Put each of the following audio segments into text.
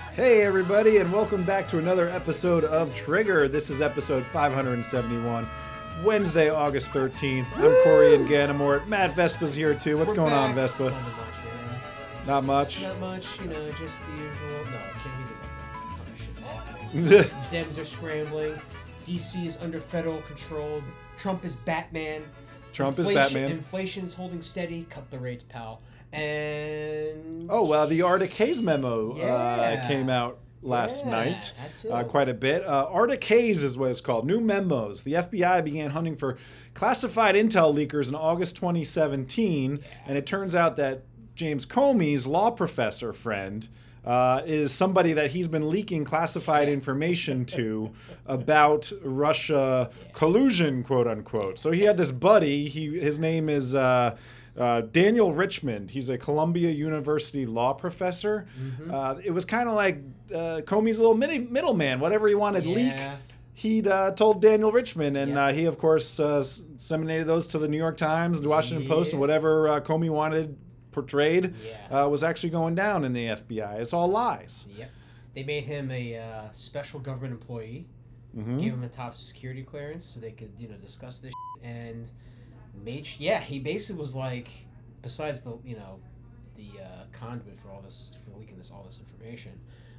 Hey everybody, and welcome back to another episode of Trigger. This is episode 571, Wednesday, August 13th. I'm Corey and Ganamort. Matt Vespa's here too. What's going on, Vespa? Not much. Not much, just the usual. No, Jimmy doesn't. Dems are scrambling. DC is under federal control. Trump is Batman. Inflation's holding steady. Cut the rates, pal. And the Arctic Haze memo came out last night. Quite a bit. Arctic Haze is what it's called. New memos. The FBI began hunting for classified intel leakers in August 2017, and it turns out that James Comey's law professor friend is somebody that he's been leaking classified information to about Russia collusion, quote unquote. So he had this buddy. His name is Daniel Richmond. He's a Columbia University law professor. Mm-hmm. It was kind of like Comey's little middleman. Whatever he wanted to leak, he'd told Daniel Richmond, and he, of course, disseminated those to the New York Times, the Washington Post, and whatever Comey wanted portrayed was actually going down in the FBI. It's all lies. Yep. They made him a special government employee, gave him a top security clearance so they could, discuss this shit, and he basically was like, besides the conduit for all this, for leaking all this information,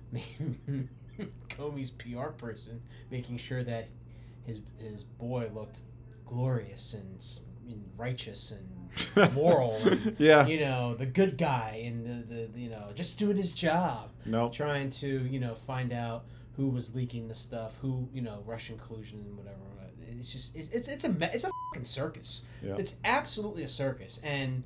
Comey's PR person, making sure that his boy looked glorious and righteous and moral, and, the good guy, and the just doing his job. Trying to find out who was leaking the stuff, who Russian collusion and whatever. It's just it's a fucking circus. Yeah. It's absolutely a circus, and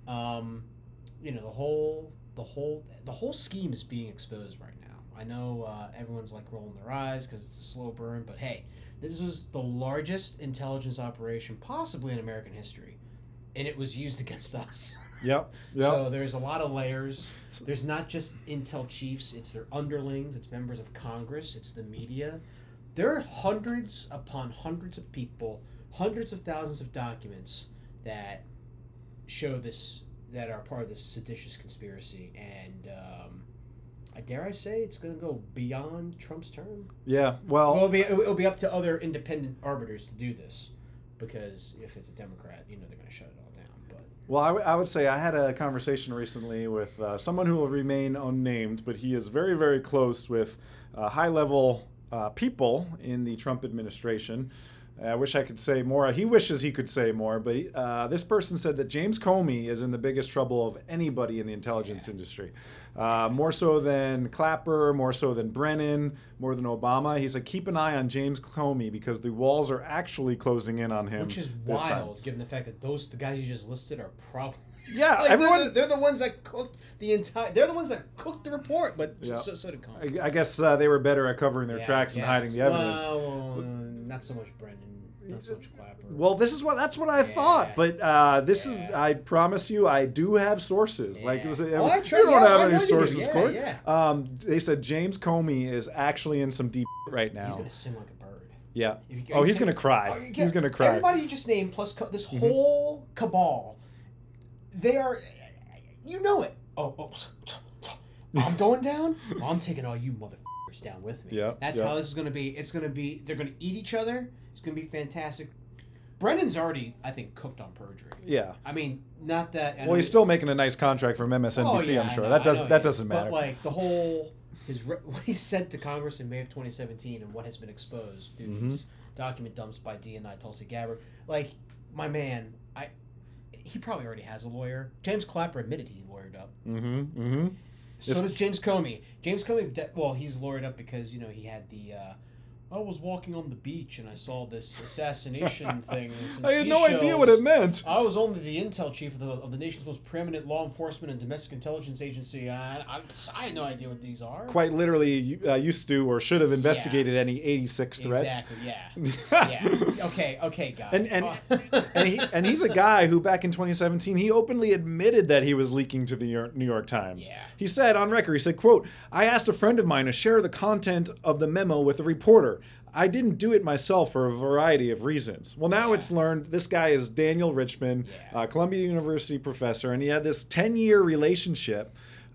the whole scheme is being exposed right now. I know everyone's like rolling their eyes because it's a slow burn, but hey, this was the largest intelligence operation possibly in American history, and it was used against us. Yep. So there's a lot of layers. There's not just intel chiefs, it's their underlings, it's members of Congress, it's the media. There are hundreds upon hundreds of people, hundreds of thousands of documents that show this, that are part of this seditious conspiracy, and dare I say it's going to go beyond Trump's term? Yeah, well... It'll be up to other independent arbiters to do this, because if it's a Democrat, they're going to shut it all down. But well, I would say I had a conversation recently with someone who will remain unnamed, but he is very, very close with high-level people in the Trump administration. I wish I could say more. He wishes he could say more, but this person said that James Comey is in the biggest trouble of anybody in the intelligence industry. More so than Clapper, more so than Brennan, more than Obama. He said, keep an eye on James Comey because the walls are actually closing in on him. Which is wild, given the fact that the guys you just listed are probably... Yeah, everyone. They're the ones that cooked the entire. They're the ones that cooked the report, but so did Comey. I guess they were better at covering their tracks and hiding the evidence. Well, not so much Brennan, not so much Clapper. Well, that's what I thought, but is. I promise you, I do have sources. Yeah. Like, I don't have any sources, Court. Yeah. They said James Comey is actually in some deep right now. He's gonna sing like a bird. Yeah. He's gonna cry. He's gonna cry. Everybody you just named plus this whole cabal. They are, it. I'm going down. I'm taking all you motherfuckers down with me. Yeah, that's how this is going to be. It's going to be. They're going to eat each other. It's going to be fantastic. Brennan's already, I think, cooked on perjury. Yeah. I mean, not that. Well, he's still making a nice contract from MSNBC. I'm sure that doesn't matter. But like the whole what he said to Congress in May of 2017 and what has been exposed through these document dumps by DNI Tulsi Gabbard. Like, my man, he probably already has a lawyer. James Clapper admitted he lawyered up. So does James Comey. James Comey, he's lawyered up because, he had the... I was walking on the beach and I saw this assassination thing. I had no idea what it meant. I was only the intel chief of the nation's most preeminent law enforcement and domestic intelligence agency. I had no idea what these are. Quite literally, used to or should have investigated any 86 threats. Exactly. Yeah. Okay, guy. And he's a guy who back in 2017 he openly admitted that he was leaking to the New York Times. Yeah. He said on record, he said, quote, "I asked a friend of mine to share the content of the memo with a reporter. I didn't do it myself for a variety of reasons." Well, now it's learned this guy is Daniel Richmond, Columbia University professor, and he had this 10-year relationship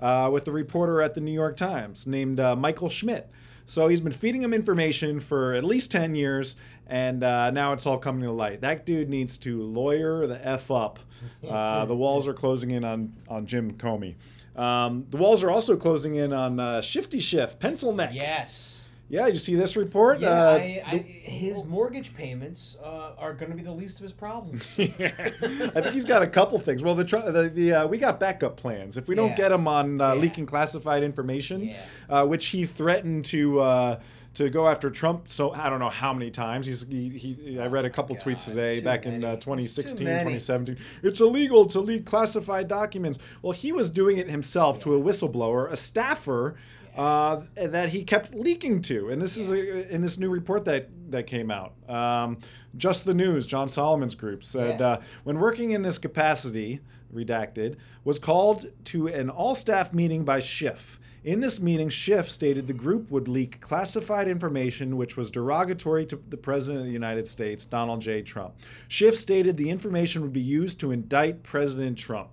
with a reporter at the New York Times named Michael Schmidt. So he's been feeding him information for at least 10 years, and now it's all coming to light. That dude needs to lawyer the F up. The walls are closing in on Jim Comey. The walls are also closing in on Shifty Schiff, Pencil Neck. Yes. Yeah, you see this report? Yeah, his mortgage payments are going to be the least of his problems. Yeah. I think he's got a couple things. Well, we got backup plans. If we don't get him on leaking classified information, which he threatened to go after Trump, so I don't know how many times. I read a couple tweets today back in 2016, 2017. It's illegal to leak classified documents. Well, he was doing it himself to a whistleblower, a staffer, that he kept leaking to. And this is in this new report that came out. Just the News, John Solomon's group, said, when working in this capacity, redacted, was called to an all-staff meeting by Schiff. In this meeting, Schiff stated the group would leak classified information which was derogatory to the President of the United States, Donald J. Trump. Schiff stated the information would be used to indict President Trump.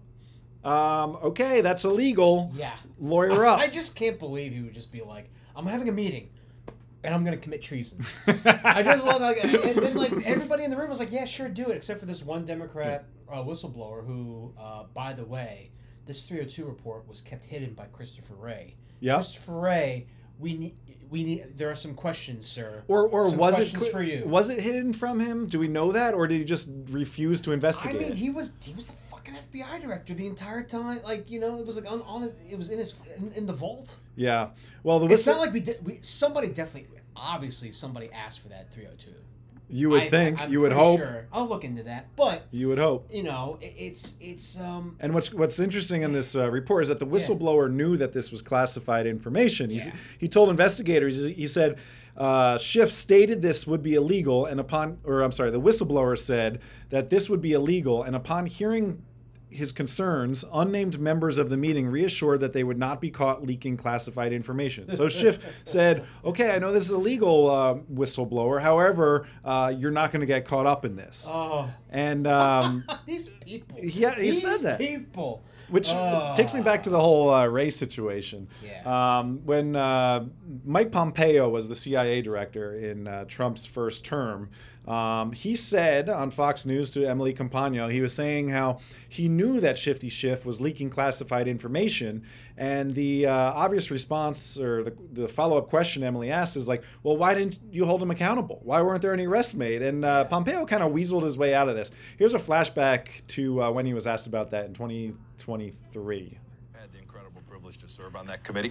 Okay, that's illegal. Yeah. Lawyer up. I just can't believe he would just be like, I'm having a meeting, and I'm going to commit treason. I just love that. And then, like, everybody in the room was like, yeah, sure, do it, except for this one Democrat whistleblower who, by the way, this 302 report was kept hidden by Christopher Wray. Yeah. Christopher Wray, we need. There are some questions, sir. Or some was questions it for you? Was it hidden from him? Do we know that, or did he just refuse to investigate? I mean, he was the fucking FBI director the entire time. Like, you know, it was like it was in the vault. Yeah. Well, it's not like somebody obviously somebody asked for that 302. You would think. I'm you would hope. Sure. I'll look into that, but you would hope. You know, it's. And what's interesting in this report is that the whistleblower knew that this was classified information. He told investigators. He said, Schiff stated this would be illegal, the whistleblower said that this would be illegal, and upon hearing his concerns, unnamed members of the meeting reassured that they would not be caught leaking classified information. So Schiff said, okay, I know this is illegal, whistleblower. However, you're not going to get caught up in this. Oh. And these people. Yeah, he said that. These people. Which takes me back to the whole Ray situation. Yeah. When Mike Pompeo was the CIA director in Trump's first term, he said on Fox News to Emily Compagno, he was saying how he knew that Shifty Schiff was leaking classified information, and the obvious response, or the follow-up question Emily asked is like, well, why didn't you hold him accountable? Why weren't there any arrests made? And Pompeo kind of weaseled his way out of this. Here's a flashback to when he was asked about that in 2023. I had the incredible privilege to serve on that committee.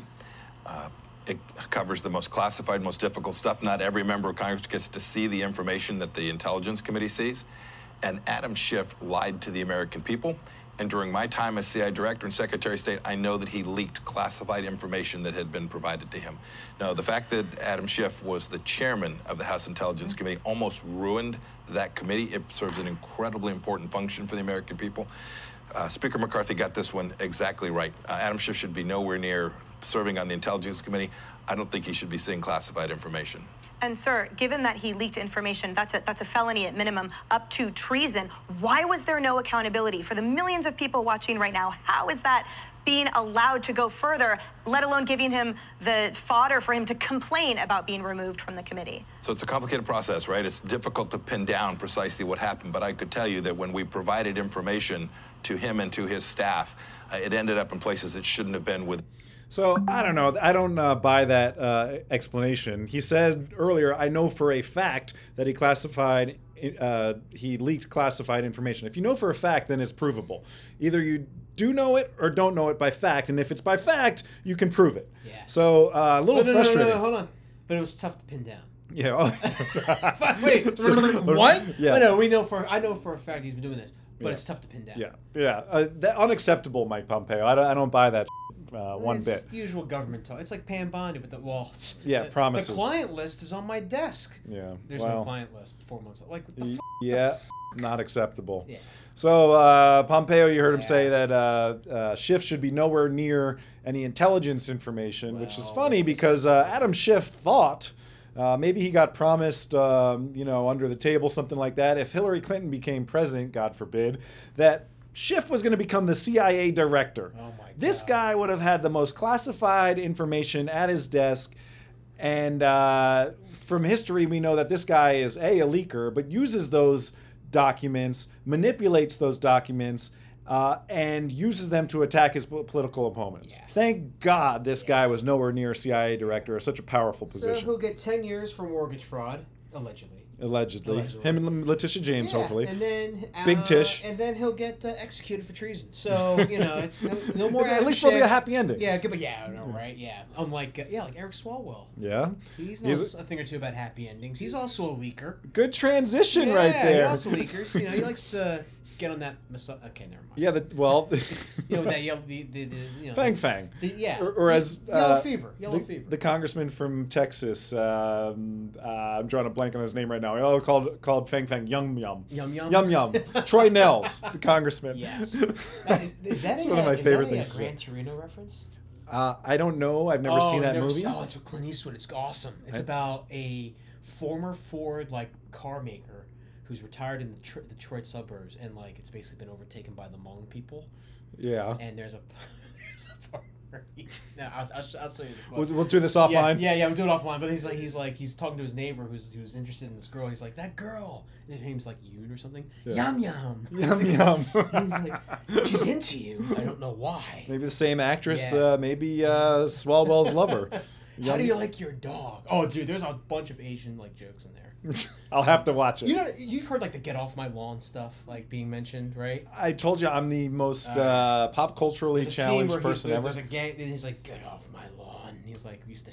It covers the most classified, most difficult stuff. Not every member of Congress gets to see the information that the Intelligence Committee sees. And Adam Schiff lied to the American people. And during my time as CIA Director and Secretary of State, I know that he leaked classified information that had been provided to him. Now, the fact that Adam Schiff was the chairman of the House Intelligence Committee almost ruined that committee. It serves an incredibly important function for the American people. Speaker McCarthy got this one exactly right. Adam Schiff should be nowhere near serving on the Intelligence Committee. I don't think he should be seeing classified information. And sir, given that he leaked information, that's a felony at minimum, up to treason. Why was there no accountability for the millions of people watching right now? How is that being allowed to go further, let alone giving him the fodder for him to complain about being removed from the committee? So it's a complicated process, right? It's difficult to pin down precisely what happened, but I could tell you that when we provided information to him and to his staff, it ended up in places it shouldn't have been with. So, I don't know. I don't buy that explanation. He said earlier, I know for a fact that he leaked classified information. If you know for a fact, then it's provable. Either you do know it or don't know it by fact, and if it's by fact, you can prove it. Yeah. So, a little frustrating. No, hold on. But it was tough to pin down. Yeah. Wait, what? Yeah. I know for a fact he's been doing this, but it's tough to pin down. Yeah. Unacceptable, Mike Pompeo. I don't buy that one bit. It's the usual government talk. It's like Pam Bondi with the walls. Yeah, promises. The client list is on my desk. Yeah. There's no client list 4 months. Like, what the yeah, not acceptable. Yeah. So, Pompeo, you heard him say that Schiff should be nowhere near any intelligence information, which is funny because Adam Schiff thought maybe he got promised, under the table, something like that. If Hillary Clinton became president, God forbid, that Schiff was going to become the CIA director. Oh my God. This guy would have had the most classified information at his desk. And from history, we know that this guy is a leaker, but uses those documents, manipulates those documents, and uses them to attack his political opponents. Yeah. Thank God this guy was nowhere near CIA director or such a powerful position. So he'll get 10 years for mortgage fraud, allegedly. Allegedly. Him and Letitia James, hopefully. And then Big Tish. And then he'll get executed for treason. So, it's no more. At least there'll be a happy ending. Yeah, but I know, right? Yeah. Unlike like Eric Swalwell. Yeah. He knows a thing or two about happy endings. He's also a leaker. Good transition right there. Yeah, he also leakers. He likes to get on that. Okay, never mind. Yeah, that yellow, Fang Fang. Or as Yellow Fever. The congressman from Texas. I'm drawing a blank on his name right now. Called Fang Fang. Yum Yum. Yum Yum. Troy Nels, the congressman. Yes. That's one of my favorite things. Is that a Gran Torino reference? I don't know. I've never seen that movie. Oh, it's with Clint Eastwood. It's awesome. It's about a former Ford car maker who's retired in the Detroit suburbs, and it's basically been overtaken by the Hmong people. Yeah. And there's a part where I'll show you the quote. We'll do this offline. Yeah, we'll do it offline. But he's talking to his neighbor who's interested in this girl. He's like, that girl. And his name's like Yoon or something. Yeah. Yum Yum. Yum Yum. He's like, she's into you. I don't know why. Maybe the same actress. Yeah. Maybe Swalwell's lover. How do you like your dog? Oh, dude, there's a bunch of Asian jokes in there. I'll have to watch it. You've heard the get off my lawn stuff being mentioned, right? I told you I'm the most pop culturally challenged person ever. There's a gang, and he's like, "Get off my lawn." And he's like, "We used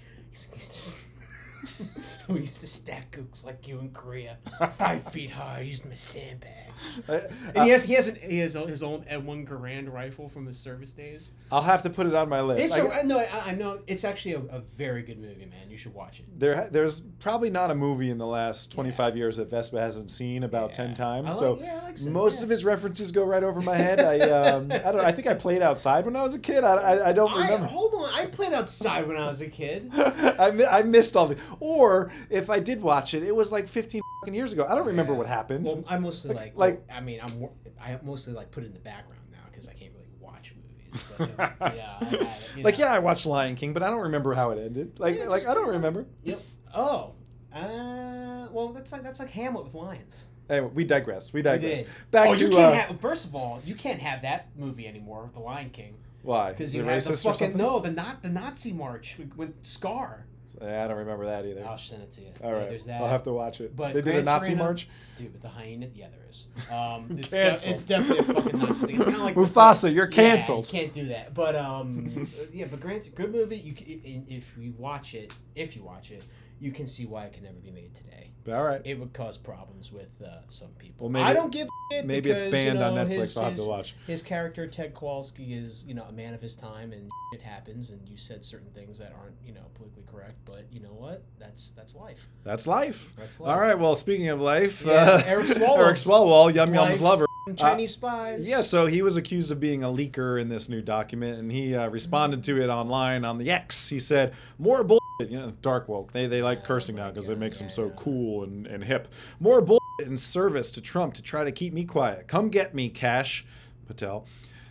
to stack gooks like you in Korea, 5 feet high. I used my sandbags." And he has his own M1 Garand rifle from his service days. I'll have to put it on my list. I know. It's actually a very good movie, man. You should watch it. There's probably not a movie in the last 25 years that Vespa hasn't seen about 10 times. Most of his references go right over my head. I think I played outside when I was a kid. I don't remember. Hold on. I played outside when I was a kid. I missed all the. Or if I did watch it, it was 15 years ago. I don't remember what happened. Well, I mostly I mostly put it in the background now because I can't really watch movies. But, I watched Lion King, but I don't remember how it ended. I don't remember. Yep. Oh. Well, that's like Hamlet with lions. Anyway, we digress. Back to first of all, you can't have that movie anymore, The Lion King. Why? Because you have the fucking the Nazi march with Scar. I don't remember that either. I'll send it to you. All right. There's that. I'll have to watch it. But they did a Nazi march? Dude, but the hyena? Yeah, there is. It's Canceled. definitely a fucking Nazi thing. It's kind of like... Mufasa, you're canceled. Yeah, you can't do that. But, but granted, good movie. If you watch it, you can see why it can never be made today. All right. It would cause problems with some people. Well, maybe I don't give a shit maybe because, it's banned on Netflix. I'll have to watch. His character, Ted Kowalski, is, a man of his time, and it happens, and you said certain things that aren't, politically correct, but you know what? That's life. That's life. All right, well, speaking of life, Eric Swalwell, Yum Yum's lover. Chinese spies. Yeah, so he was accused of being a leaker in this new document, and he responded to it online on the X. He said, "More bullshit." Dark woke. They like cursing now because it makes them so cool and hip. "More bullshit in service to Trump to try to keep me quiet. Come get me, Kash Patel."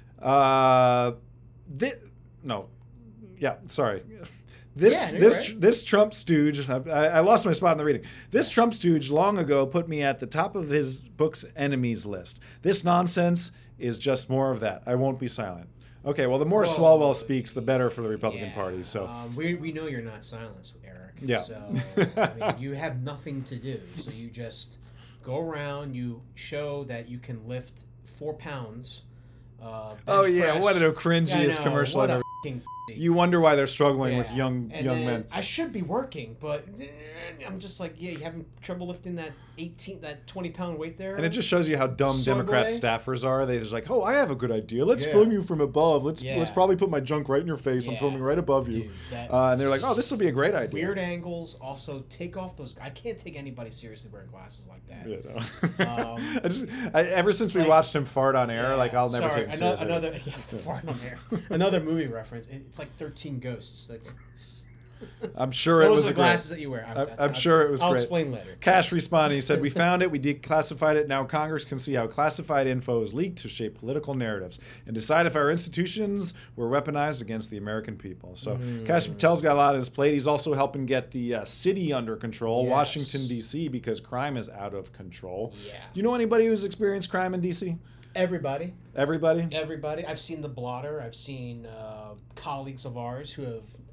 This Trump stooge, I lost my spot in the reading. This Trump stooge long ago put me at the top of his book's enemies list. This nonsense is just more of that. I won't be silent. Okay, well, the more Swalwell speaks, the better for the Republican Party. So we know you're not silenced, Eric. Yeah. So you have nothing to do. So you just go around. You show that you can lift 4 pounds. What a cringiest commercial I've ever. You wonder why they're struggling with young men. I should be working, but I'm just like, you having trouble lifting that 20-pound weight there. And it just shows you how dumb Democrat staffers are. They're just like, "Oh, I have a good idea. Let's film you from above. Let's probably put my junk right in your face. I'm filming right above you." Dude, and they're like, "Oh, this will be a great idea." Weird angles. Also, take off those. I can't take anybody seriously wearing glasses like that. Yeah, no. Ever since we watched him fart on air, I'll never take him seriously. Fart on air. Another movie reference. It's like 13 Ghosts. I'm sure it was Those are the glasses that you wear. I'm sure it was I'll great. explain later. Cash responded. He said, "We found it. We declassified it. Now Congress can see how classified info is leaked to shape political narratives and decide if our institutions were weaponized against the American people." So Cash Patel's got a lot on his plate. He's also helping get the city under control, Washington, D.C., because crime is out of control. Yeah. Do you know anybody who's experienced crime in D.C.? Everybody. Everybody? I've seen the blotter. I've seen colleagues of ours who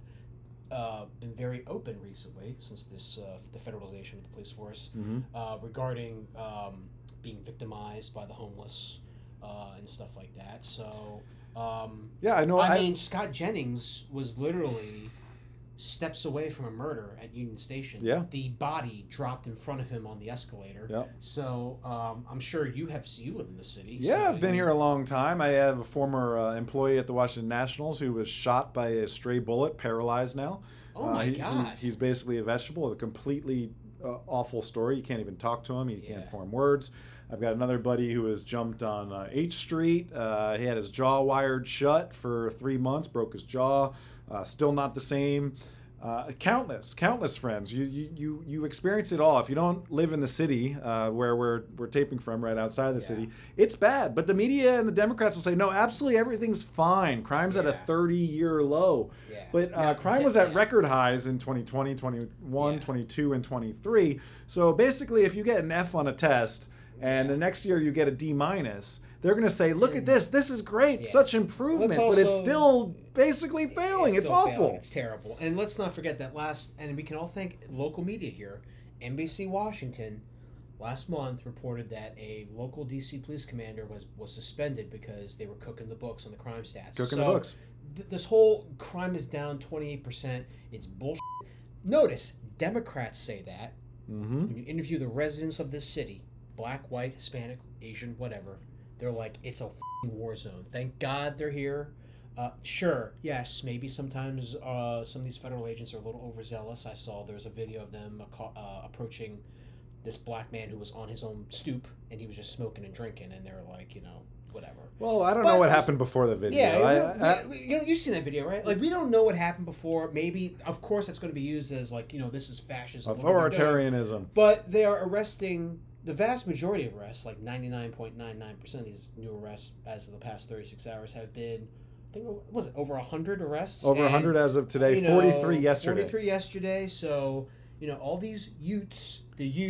have been very open recently since this the federalization of the police force regarding being victimized by the homeless and stuff like that. So yeah, I know. I mean, Scott Jennings was literally steps away from a murder at Union Station. Yeah. The body dropped in front of him on the escalator. Yeah. So I'm sure you live in the city. Yeah, so I've been here a long time. I have a former employee at the Washington Nationals who was shot by a stray bullet, paralyzed now. Oh my God. He's basically a vegetable. It's a completely awful story. You can't even talk to him. He can't form words. I've got another buddy who was jumped on H Street. He had his jaw wired shut for 3 months, broke his jaw. Still not the same. Countless friends. You experience it all. If you don't live in the city where we're taping from, right outside the city, it's bad. But the media and the Democrats will say, no, absolutely everything's fine. Crime's at a 30-year low. Yeah. But crime was at record highs in 2020, 21, 22, and 23. So basically, if you get an F on a test and the next year you get a D-, they're going to say, look at this. This is great. Such improvement. But it's still basically failing. It's awful. Failing. It's terrible. And let's not forget that and we can all thank local media here. NBC Washington last month reported that a local D.C. police commander was suspended because they were cooking the books on the crime stats. The books. This whole crime is down 28%. It's bullshit. Notice, Democrats say that. When you interview the residents of this city, black, white, Hispanic, Asian, whatever, they're like, it's a war zone. Thank God they're here. Sure, yes, maybe sometimes some of these federal agents are a little overzealous. I saw there's a video of them approaching this black man who was on his own stoop, and he was just smoking and drinking, and they were like, whatever. Well, I don't know what happened before the video. Yeah, you've seen that video, right? Like, we don't know what happened before. Maybe, of course, that's going to be used as, like, this is fascism. Authoritarianism. But they are arresting... The vast majority of arrests, like 99.99% of these new arrests as of the past 36 hours have been, I think, was it over 100 arrests? Over 100 as of today, 43 yesterday. 43 yesterday, so, all these Utes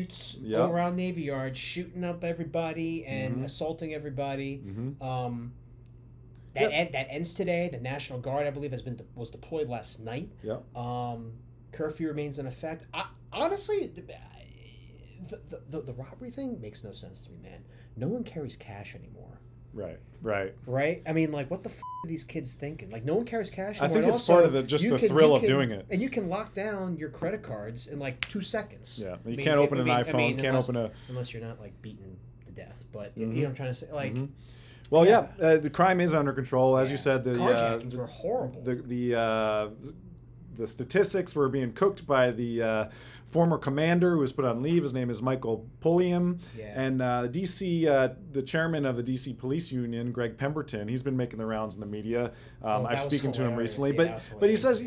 go around Navy Yard shooting up everybody and assaulting everybody. That ends today. The National Guard, I believe, was deployed last night. Yep. Curfew remains in effect. Honestly... The robbery thing makes no sense to me, man. No one carries cash anymore. Right. I mean, like, what the are these kids thinking? Like, no one carries cash anymore. I think it's part of the thrill of doing it. And you can lock down your credit cards in, like, 2 seconds. Yeah, you can't open an iPhone, unless you're not, like, beaten to death. But, you know what I'm trying to say? Like... Well, the crime is under control. As you said, the carjackings were horrible. The statistics were being cooked by the former commander who was put on leave. His name is Michael Pulliam. Yeah. And the chairman of the DC Police Union, Greg Pemberton, he's been making the rounds in the media. I've spoken to him recently. But he says,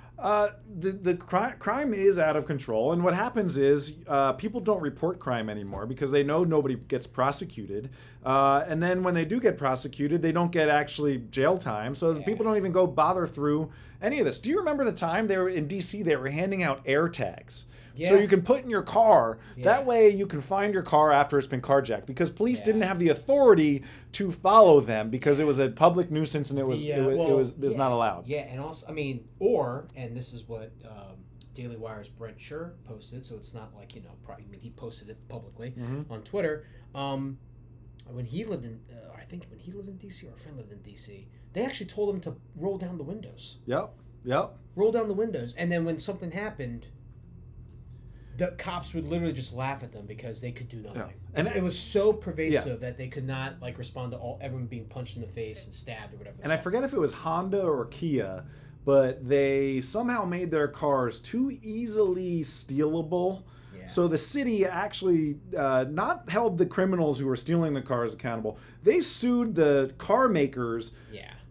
the crime is out of control. And what happens is people don't report crime anymore because they know nobody gets prosecuted. And then when they do get prosecuted, they don't get actually jail time. So people don't even go bother through any of this. Do you remember the time they were in D.C., they were handing out air tags? So you can put in your car. That way you can find your car after it's been carjacked because police didn't have the authority to follow them because it was a public nuisance and it was not allowed. Yeah, and also, and this is what Daily Wire's Brent Scher posted, so it's not like, he posted it publicly on Twitter. When he lived in, I think when he lived in D.C. or a friend lived in D.C., they actually told him to roll down the windows. Yep. Roll down the windows. And then when something happened, the cops would literally just laugh at them because they could do nothing. Yeah. And it was so pervasive that they could not respond to everyone being punched in the face and stabbed or whatever. And I forget if it was Honda or Kia, but they somehow made their cars too easily stealable. Yeah. So the city actually not held the criminals who were stealing the cars accountable. They sued the car makers. Yeah.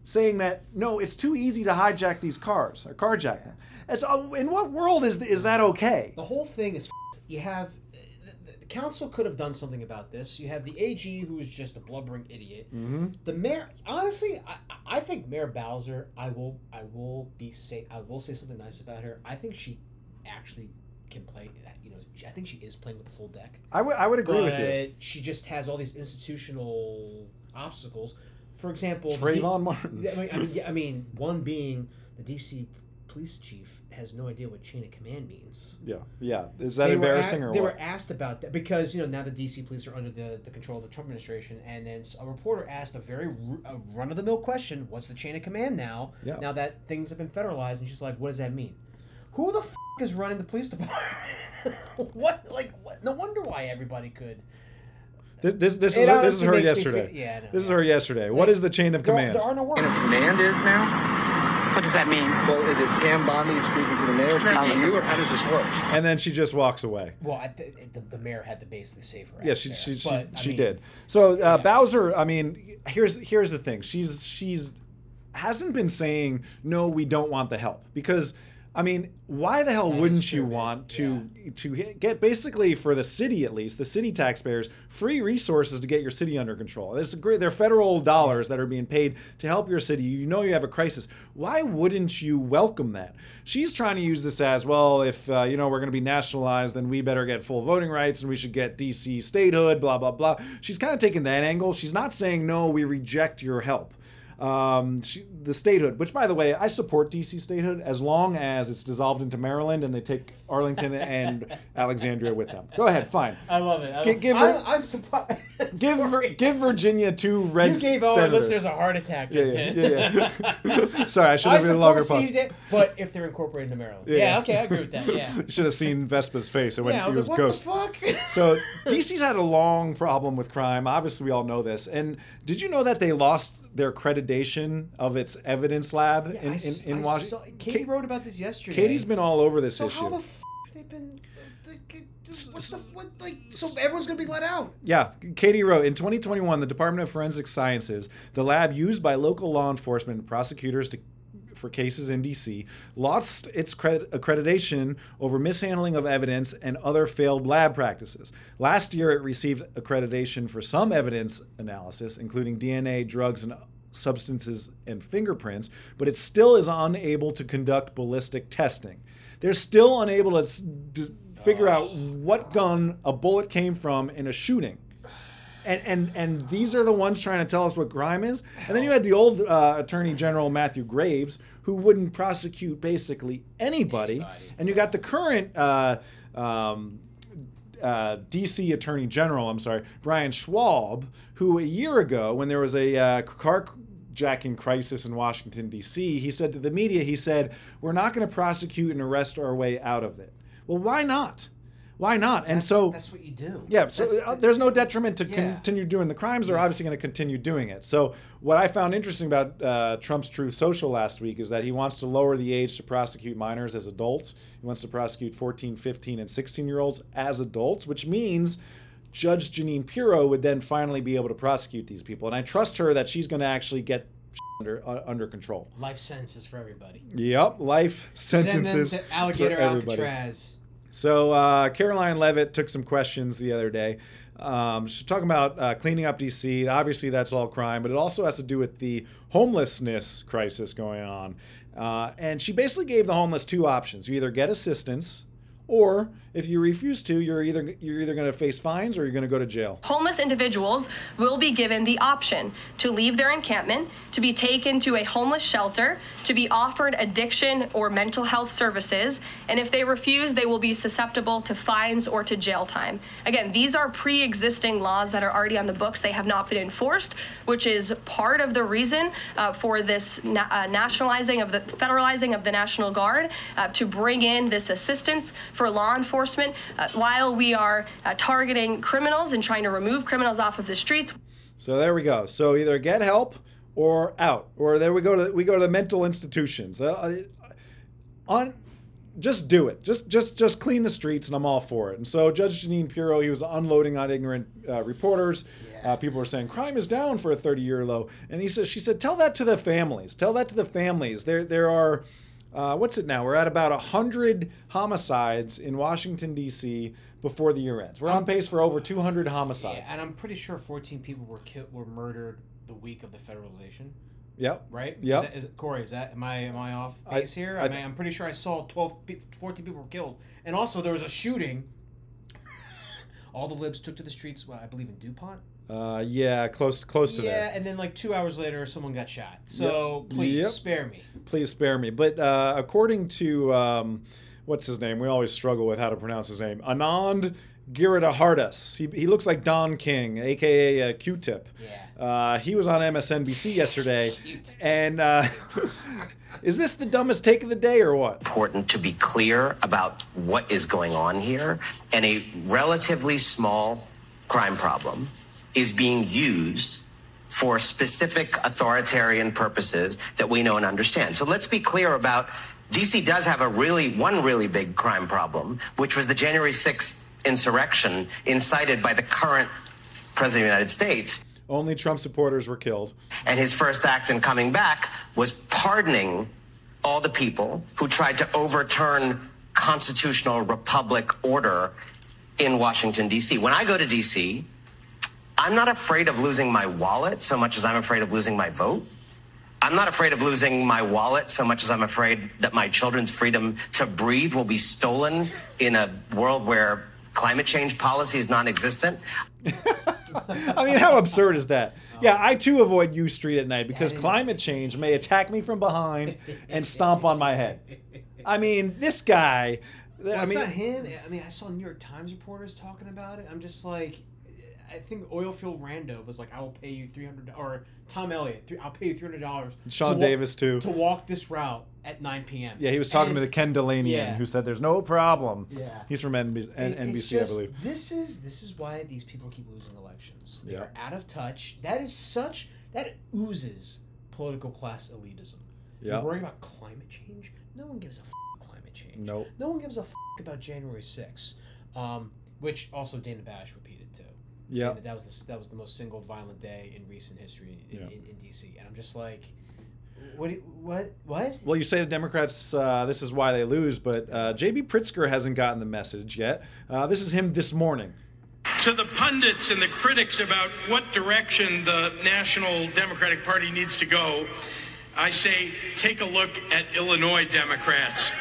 saying that, no, it's too easy to hijack these cars or carjack them. In what world is that okay? The whole thing is you have... The council could have done something about this. You have the AG, who is just a blubbering idiot. Mm-hmm. The mayor... Honestly, I think Mayor Bowser, I will say something nice about her. I think she actually can play... I think she is playing with the full deck. I would agree with you. She just has all these institutional obstacles. For example, Trayvon Martin. I mean, one being the DC police chief has no idea what chain of command means. Yeah. Is that embarrassing or what? They were asked about that because now the DC police are under the control of the Trump administration, and then a reporter asked a very run-of-the-mill question: "What's the chain of command now? Yeah. Now that things have been federalized?" And she's like, "What does that mean? Who the is running the police department? What? No wonder why everybody could." This is her yesterday. This is her yesterday. What is the chain of command? There are no words. Chain of command is now? What does that mean? Well, is it Pam Bondi speaking to the mayor, speaking to you, or how does this work? And then she just walks away. Well, the mayor had to basically save her. Yeah, she did. So Bowser, I mean, here's the thing. She's hasn't been saying no, we don't want the help, because I mean, why the hell wouldn't you want to get, basically for the city at least, the city taxpayers, free resources to get your city under control? This is great. They're federal dollars that are being paid to help your city. You know you have a crisis. Why wouldn't you welcome that? She's trying to use this as, well, if we're going to be nationalized, then we better get full voting rights and we should get DC statehood, blah, blah, blah. She's kind of taking that angle. She's not saying, no, we reject your help. The statehood, which by the way, I support DC statehood as long as it's dissolved into Maryland and they take Arlington and Alexandria with them. Go ahead, fine. I love it. I'm surprised. Give Virginia 2 red senators. You gave our listeners a heart attack. Yeah. Sorry, I should have been a longer pause. But if they're incorporated into Maryland. Yeah, okay, I agree with that. Yeah. You should have seen Vespa's face. It went, I was like, ghost. What the fuck? So DC's had a long problem with crime. Obviously, we all know this. And did you know that they lost their accreditation of its evidence lab in Washington? Katie wrote about this yesterday. Katie's been all over this issue. So how the f*** have they been... So everyone's going to be let out? Yeah. Katie wrote, in 2021, the Department of Forensic Sciences, the lab used by local law enforcement and prosecutors for cases in D.C., lost its accreditation over mishandling of evidence and other failed lab practices. Last year, it received accreditation for some evidence analysis, including DNA, drugs, and substances and fingerprints, but it still is unable to conduct ballistic testing. They're still unable to figure out what gun a bullet came from in a shooting. And these are the ones trying to tell us what crime is. And then you had the old Attorney General Matthew Graves, who wouldn't prosecute basically anybody. And you got the current DC Attorney General, Brian Schwab, who a year ago, when there was a carjacking crisis in Washington, D.C., he said to the media, we're not going to prosecute and arrest our way out of it. Well, why not? Why not? And that's what you do. Yeah, so there's no detriment to continue doing the crimes. They're obviously going to continue doing it. So what I found interesting about Trump's Truth Social last week is that he wants to lower the age to prosecute minors as adults. He wants to prosecute 14, 15, and 16-year-olds as adults, which means Judge Jeanine Pirro would then finally be able to prosecute these people. And I trust her that she's going to actually get under control. Life sentences for everybody. Yep, life sentences. Send them to Alligator Alcatraz. So Caroline Leavitt took some questions the other day. She's talking about cleaning up D.C. Obviously, that's all crime, but it also has to do with the homelessness crisis going on. And she basically gave the homeless 2 options. You either get assistance, or if you refuse to, you're either going to face fines or you're going to go to jail. Homeless individuals will be given the option to leave their encampment, to be taken to a homeless shelter, to be offered addiction or mental health services, and if they refuse, they will be susceptible to fines or to jail time. Again, these are pre-existing laws that are already on the books. They have not been enforced, which is part of the reason for this federalizing of the National Guard to bring in this assistance for law enforcement while we are targeting criminals and trying to remove criminals off of the streets. So there we go. So either get help or out, or there we go to the mental institutions. just do it. Just clean the streets, and I'm all for it. And so Judge Jeanine Pirro, he was unloading on ignorant reporters. People were saying crime is down for a 30-year low, and she said, tell that to the families. Tell that to the families. There are, what's it now? We're at about 100 homicides in Washington D.C. before the year ends. We're on pace for over 200 homicides. Yeah, and I'm pretty sure 14 people were murdered the week of the federalization. Yep. Right? Yep. Corey, am I off base here? I'm pretty sure I saw 14 people were killed. And also there was a shooting. All the libs took to the streets, I believe in DuPont. Close to there. Yeah, and then like 2 hours later, someone got shot. So please spare me. Please spare me. But according to what's his name? We always struggle with how to pronounce his name. Anand Giridharadas. He looks like Don King, aka Q-Tip. Yeah. He was on MSNBC yesterday, and is this the dumbest take of the day or what? Important to be clear about what is going on here, and a relatively small crime problem is being used for specific authoritarian purposes that we know and understand. So let's be clear about DC does have one really big crime problem, which was the January 6th insurrection incited by the current president of the United States. Only Trump supporters were killed. And his first act in coming back was pardoning all the people who tried to overturn constitutional republic order in Washington, D.C. When I go to D.C., I'm not afraid of losing my wallet so much as I'm afraid of losing my vote. I'm not afraid of losing my wallet so much as I'm afraid that my children's freedom to breathe will be stolen in a world where climate change policy is non-existent. I mean, how absurd is that? Yeah, I too avoid U Street at night because climate change may attack me from behind and stomp on my head. I mean, this guy. It's not him. I mean, I saw New York Times reporters talking about it. I'm just like, I think Oilfield Rando was like, I will pay you $300, or Tom Elliott, I'll pay you $300. Sean Davis too. To walk this route at 9 p.m. Yeah, he was talking to Ken Delanian, who said there's no problem. Yeah, he's from NBC, I believe. This is why these people keep losing elections. They are out of touch. That oozes political class elitism. Yeah, you're worrying about climate change. No one gives a climate change. Nope. No one gives a about January 6th, which also Dana Bash repeated too. Yeah, that was the most single violent day in recent history in DC, and I'm just like, what? Well, you say the Democrats, this is why they lose, but J.B. Pritzker hasn't gotten the message yet. This is him this morning. To the pundits and the critics about what direction the National Democratic Party needs to go, I say, take a look at Illinois Democrats.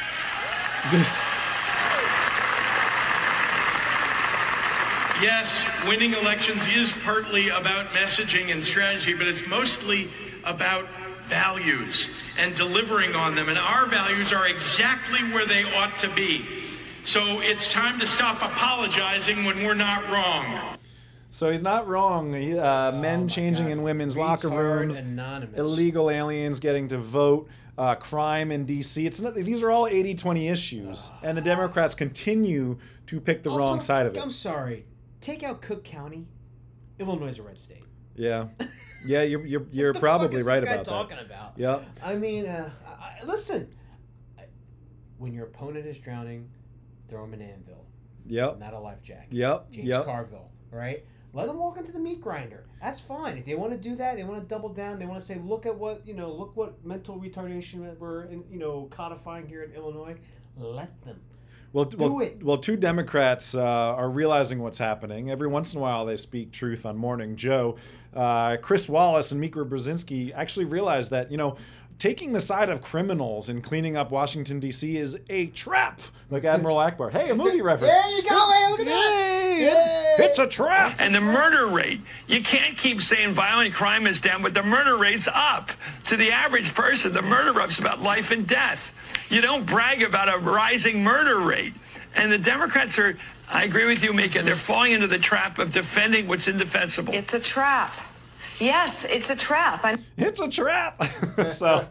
Yes, winning elections is partly about messaging and strategy, but it's mostly about values and delivering on them. And our values are exactly where they ought to be. So it's time to stop apologizing when we're not wrong. So he's not wrong. Men changing in women's locker rooms, illegal aliens getting to vote, crime in D.C. These are all 80-20 issues, and the Democrats continue to pick the wrong side of it. I'm sorry. Take out Cook County, Illinois is a red state. Yeah, yeah, you're probably right about that. What the fuck is this guy talking about? Yeah. I mean, listen. When your opponent is drowning, throw him an anvil. Yep. Not a life jacket. Yep. James Carville. Right. Let them walk into the meat grinder. That's fine. If they want to do that, they want to double down. They want to say, look what mental retardation we're codifying here in Illinois. Let them. Well, two Democrats are realizing what's happening. Every once in a while, they speak truth on Morning Joe. Chris Wallace and Mika Brzezinski actually realized that, taking the side of criminals and cleaning up Washington, D.C. is a trap, like Admiral Akbar. Hey, a movie reference. There you go. Hey, look at that. It's a trap. And the murder rate, you can't keep saying violent crime is down, but the murder rate's up. To the average person, the murder rate's about life and death. You don't brag about a rising murder rate. And the Democrats I agree with you, Mika, they're falling into the trap of defending what's indefensible. It's a trap. Yes, it's a trap. It's a trap. So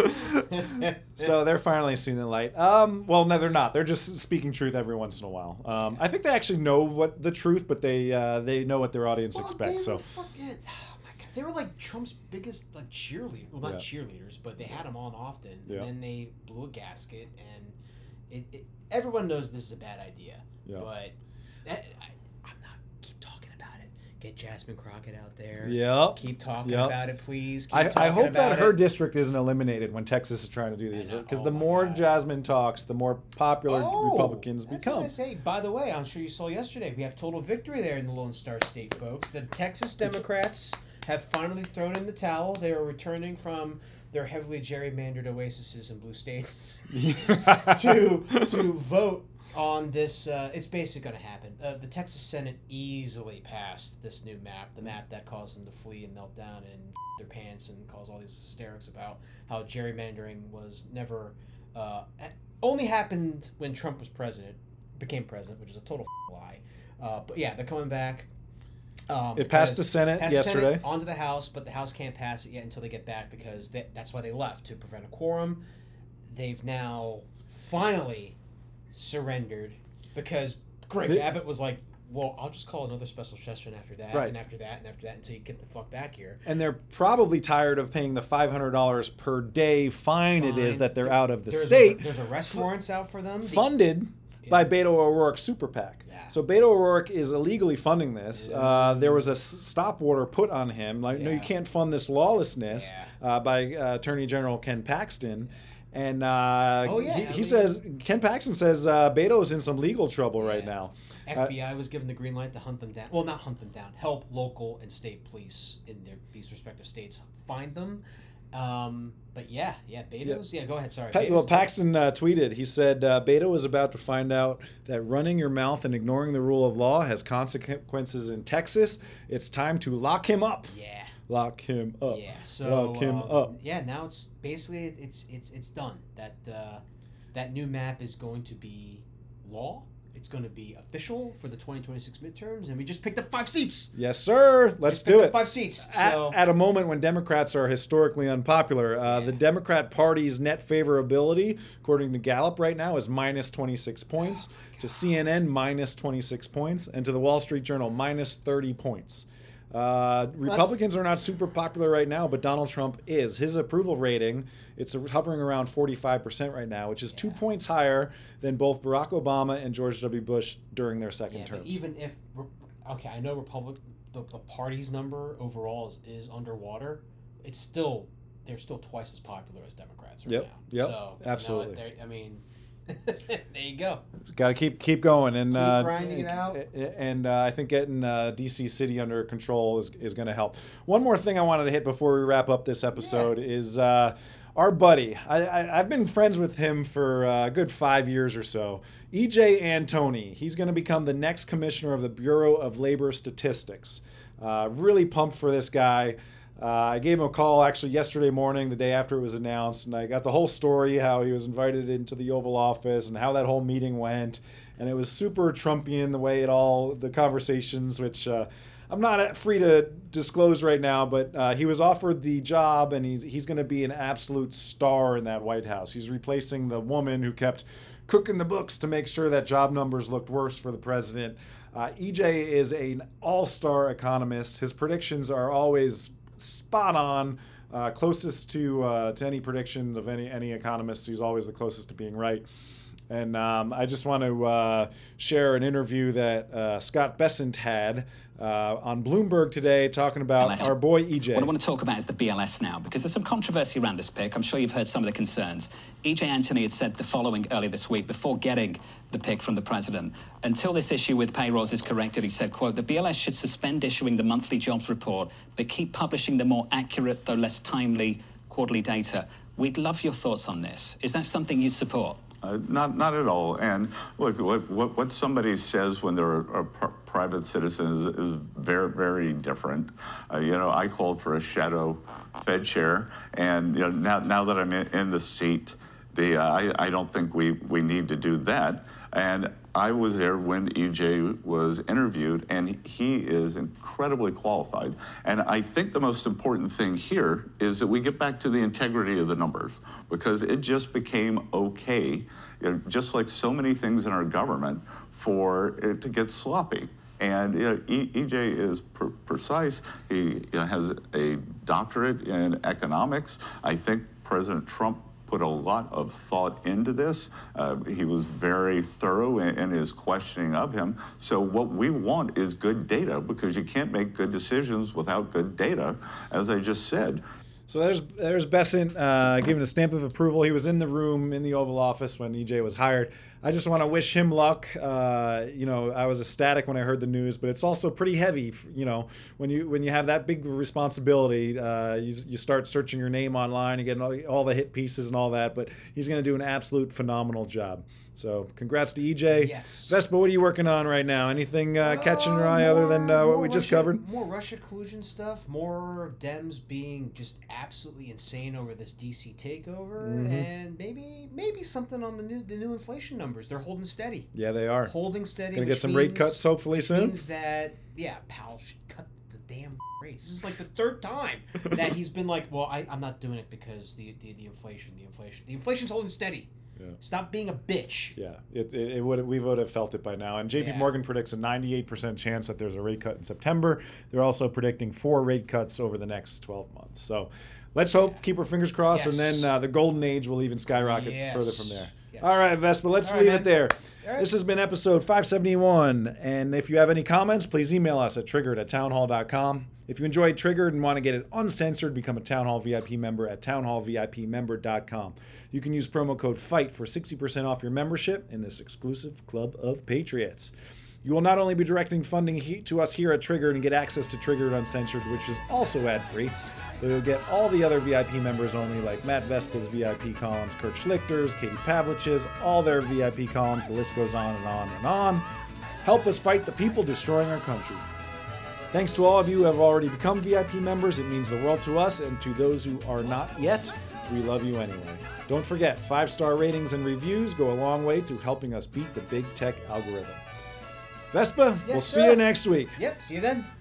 they're finally seeing the light. Well, no, they're not. They're just speaking truth every once in a while. I think they actually know what the truth, but they know what their audience expects. So. Oh my God. They were like Trump's biggest cheerleader. Well, not cheerleaders, but they had him on often. Yeah. And then they blew a gasket, and everyone knows this is a bad idea. Yeah. But I'm not keep talking about it. Get Jasmine Crockett out there. Yep. Keep talking about it, please. I hope that her district isn't eliminated when Texas is trying to do these, because the more Jasmine talks, the more popular Republicans become. That's what I say. By the way, I'm sure you saw yesterday, we have total victory there in the Lone Star State, folks. The Texas Democrats have finally thrown in the towel. They are returning from their heavily gerrymandered oases in blue states to vote on this. It's basically going to happen. The Texas Senate easily passed this new map, the map that caused them to flee and melt down and their pants and cause all these hysterics about how gerrymandering was never only happened when Trump was became president, which is a total lie. But yeah, they're coming back. It passed the Senate yesterday. Senate, onto the House, but the House can't pass it yet until they get back, because that's why they left, to prevent a quorum. They've now finally surrendered, because Greg Abbott was like, well, I'll just call another special session after that, and after that, and after that, until you get the fuck back here. And they're probably tired of paying the $500 per day fine it is that they're out of the state. There's arrest warrants out for them. Funded by Beto O'Rourke's super PAC. Yeah. So Beto O'Rourke is illegally funding this. There was a stop order put on him. No, you can't fund this lawlessness by Attorney General Ken Paxton. And he says, Ken Paxton says Beto's in some legal trouble right now. FBI was given the green light to hunt them down. Well, not hunt them down. Help local and state police in these respective states find them. But Beto's. Yeah, go ahead. Sorry. Paxton tweeted. He said, Beto is about to find out that running your mouth and ignoring the rule of law has consequences in Texas. It's time to lock him up. Yeah. Lock him up. Yeah. So lock him up. Yeah. Now it's basically it's done. That new map is going to be law. It's going to be official for the 2026 midterms, and we just picked up 5 seats. Yes, sir. Let's do it. 5 seats. At a moment when Democrats are historically unpopular, the Democrat Party's net favorability, according to Gallup right now, is minus 26 points. To CNN, minus 26 points. And to the Wall Street Journal, minus 30 points. Republicans are not super popular right now, but Donald Trump is. His approval rating, it's hovering around 45% right now, which is 2 points higher than both Barack Obama and George W. Bush during their second terms. Even if, I know the party's number overall is underwater, they're still twice as popular as Democrats right now. Yep, so, absolutely. There you go. Got to keep going and keep grinding it out. And I think getting DC City under control is going to help. One more thing I wanted to hit before we wrap up this episode is our buddy. I've been friends with him for a good 5 years or so. E.J. Antoni. He's going to become the next commissioner of the Bureau of Labor Statistics. Really pumped for this guy. I gave him a call actually yesterday morning, the day after it was announced, and I got the whole story, how he was invited into the Oval Office and how that whole meeting went. And it was super Trumpian, the conversations, which I'm not free to disclose right now, but he was offered the job, and he's going to be an absolute star in that White House. He's replacing the woman who kept cooking the books to make sure that job numbers looked worse for the president. EJ is an all-star economist. His predictions are always spot on, closest to any predictions of any economist. He's always the closest to being right. And I just want to share an interview that Scott Bessent had on Bloomberg today, talking about our boy EJ. What I want to talk about is the BLS now, because there's some controversy around this pick. I'm sure you've heard some of the concerns. EJ Antoni had said the following earlier this week, before getting the pick from the president. Until this issue with payrolls is corrected, he said, quote, the BLS should suspend issuing the monthly jobs report, but keep publishing the more accurate, though less timely, quarterly data. We'd love your thoughts on this. Is that something you'd support? Not at all. And look, what somebody says when they're a private citizen is very, very different. I called for a shadow Fed chair, and now that I'm in the seat, I don't think we need to do that. And I was there when EJ was interviewed, and he is incredibly qualified. And I think the most important thing here is that we get back to the integrity of the numbers, because it just became okay, just like so many things in our government, for it to get sloppy. And EJ is precise. He has a doctorate in economics. I think President Trump put a lot of thought into this. He was very thorough in his questioning of him. So what we want is good data, because you can't make good decisions without good data, as I just said. So there's Bessent giving a stamp of approval. He was in the room in the Oval Office when EJ was hired. I just want to wish him luck. I was ecstatic when I heard the news, but it's also pretty heavy. When you have that big responsibility, you start searching your name online and getting all the hit pieces and all that. But he's going to do an absolute phenomenal job. So congrats to EJ. Yes. Vespa, what are you working on right now? Anything catching your eye other than what we just covered? More Russia collusion stuff, more Dems being just absolutely insane over this DC takeover, and maybe something on the new inflation numbers. They're holding steady. Yeah, they are. Holding steady. Gonna get some rate cuts hopefully soon. Means that, Powell should cut the damn rates. This is like the third time that he's been like, well, I'm not doing it because the inflation's holding steady. Yeah. Stop being a bitch. Yeah, we would have felt it by now. And JP Morgan predicts a 98% chance that there's a rate cut in September. They're also predicting 4 rate cuts over the next 12 months. So let's hope, keep our fingers crossed, and then the golden age will even skyrocket further from there. Yes. All right, Vespa, let's leave it there. Right. This has been episode 571. And if you have any comments, please email us at triggered@townhall.com. If you enjoyed Triggered and want to get it uncensored, become a Town Hall VIP member at townhallvipmember.com. You can use promo code FIGHT for 60% off your membership in this exclusive club of patriots. You will not only be directing funding to us here at Triggered and get access to Triggered Uncensored, which is also ad-free, but you'll get all the other VIP members only, like Matt Vespa's VIP columns, Kurt Schlichter's, Katie Pavlich's, all their VIP columns. The list goes on and on and on. Help us fight the people destroying our country. Thanks to all of you who have already become VIP members. It means the world to us, and to those who are not yet, we love you anyway. Don't forget, 5-star ratings and reviews go a long way to helping us beat the big tech algorithm. Vespa, we'll see you next week. Yep, see you then.